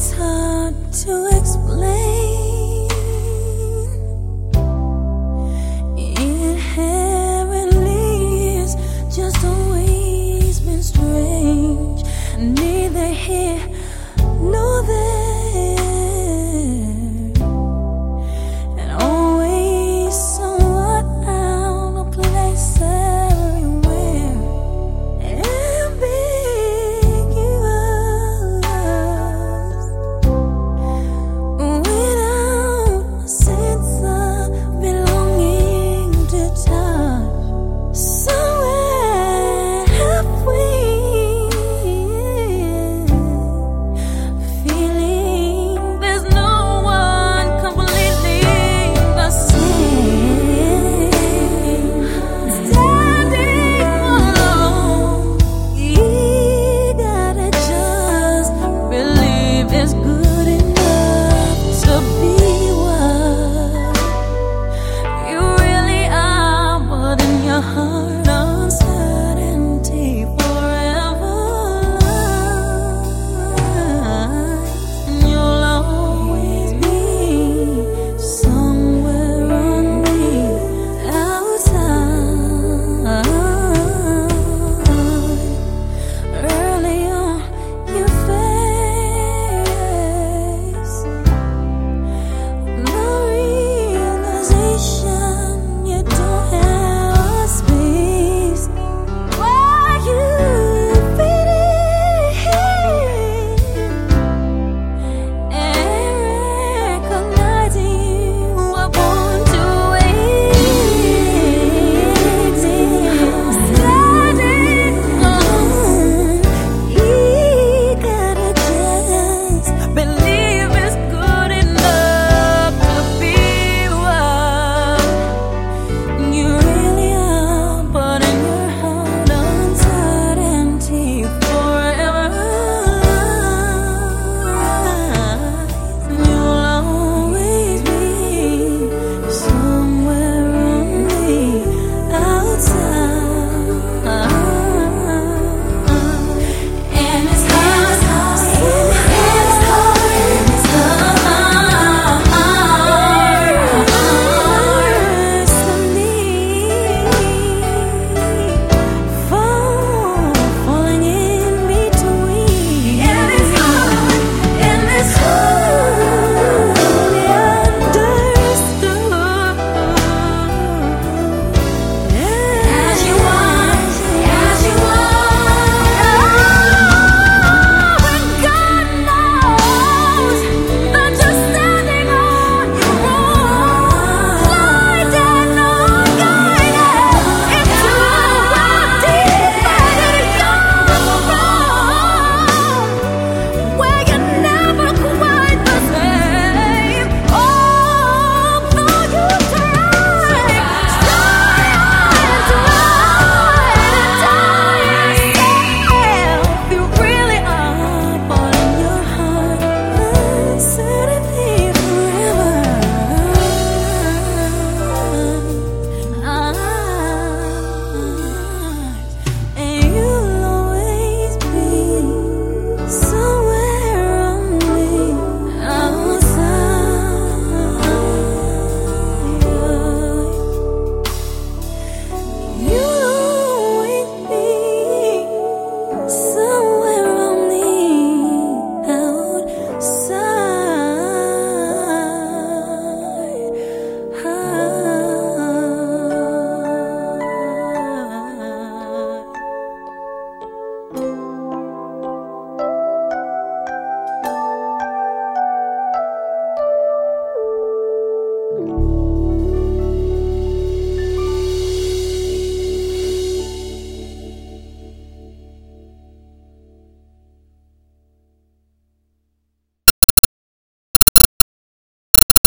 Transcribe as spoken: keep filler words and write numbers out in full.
It's hard to explain. Inherently, it's just always been strange. Neither here nor there, and always somewhat out of place everywhere. Ambiguous, without a sense of belonging to touch. Somewhere halfway, feeling there's no one completely the same. Standing alone, you gotta just believe it's good enough to be what you really are, but in your heart, uncertainty forever lies, and you'll always be somewhere on the outside. Early on, you face the realization you don't have a space where you fit in, and recognizing you were born to exist. Standing alone, you gotta just believe it's good enough to be what you really are, but in your heart, uncertainty forever lies, and you'll always be somewhere on the outside. And it's hard, and it's hard, and it's hard, fall, falling in between. And it's hard, and it's hard, understood. As you are, as you are, and God knows that you're standing on your own, sliding unguided into a divided zone where you're never quite the same. Although you try, try and try yourself, you really are, but in your heart, uncertainty forever. And you'll always be somewhere on the outside. You'll always be somewhere